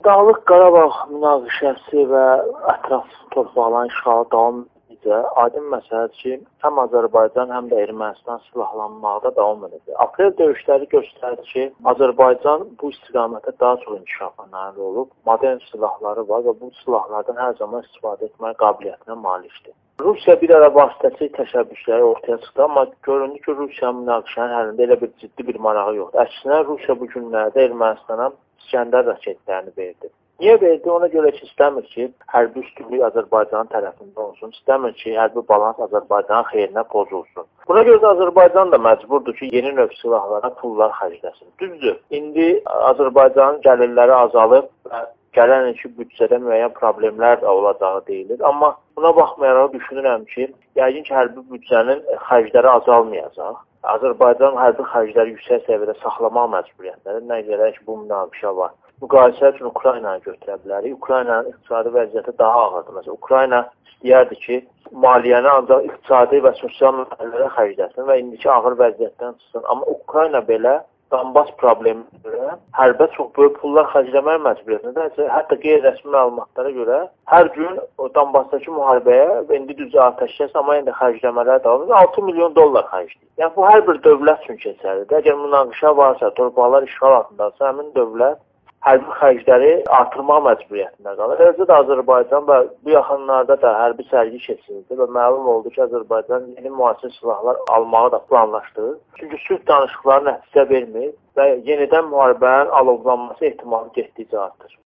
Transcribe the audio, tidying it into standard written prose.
Dağlıq Qarabağ münaqişəsi və ətraf torpaqların işğalı davam edəcək. Aydın məsələdir ki, həm Azərbaycan, həm də Ermənistan silahlanmaqda davam edəcək. Aprel döyüşləri göstərdi ki, Azərbaycan bu istiqamətdə daha çox inkişafa nail olub. Modern silahları var və bu silahlardan hər zaman istifadə etmək qabiliyyətinə malikdir. Rusiya bir ara vasitəçi təşəbbüsləri ortaya çıxdı, amma göründü ki, Rusiyanın münaqişənin həlində elə bir ciddi bir marağı yoxdur. Əksinə, Rusiya bu günlərdə Ermənistana İskəndər raketlərini verdi. Niyə verdi? Ona görə ki, istəmir ki, hərbi üstünlük Azərbaycanın tərəfində olsun, istəmir ki, hərbi balans Azərbaycanın xeyrinə pozulsun. Buna görə də Azərbaycan da məcburdur ki, yeni növ silahlara pullar xərcləsin. Düzdür, indi Azərbaycanın gəlirləri azalıb və gələn ilki büdcədə müəyyən problemlər də olacağı deyilir. Amma buna baxmayaraq düşünürəm ki, yəqin ki, hərbi büdcənin xərcləri azalmayacaq. Azərbaycan hərbi xərcləri yüksək səviyyədə saxlamaq məcburiyyətləri, nə qədər ki, bu münaqişə var. Müqayisə üçün Ukraynanı götürə bilərik. Ukraynanın iqtisadi vəziyyəti daha ağırdır. Məsələn, Ukrayna istəyərdi ki, maliyyəni ancaq iqtisadi və sosial məsələlərə xərcləsin və indiki ağır vəziyyətdən çıxsın. Amma Ukrayna belə Donbas probleminə görə hərbə çox böyük pullar xərcləmək məcburiyyətindədir. Hətta qeyri-rəsmi məlumatlara görə hər gün o Donbasdakı müharibəyə indi düz atəşkəs, amma yenə də xərcləmələr davam edir. 6 milyon dollar xərcləyir. Yəni bu hər bir dövlət üçün keçərlidir. Əgər münaqişə varsa, torpaqlar işğal altındadırsa, həmin dövlət hərbi xərcləri artırmaq məcburiyyətində qalır. Eləcə də Azərbaycan və bu yaxınlarda da hərbi sərgi keçirildi və məlum oldu ki, Azərbaycan yeni müasir silahlar almağı da planlaşdırır. Çünki sülh danışıqları nəticə vermir və yenidən müharibənin alovlanması ehtimalı getdikcə artır.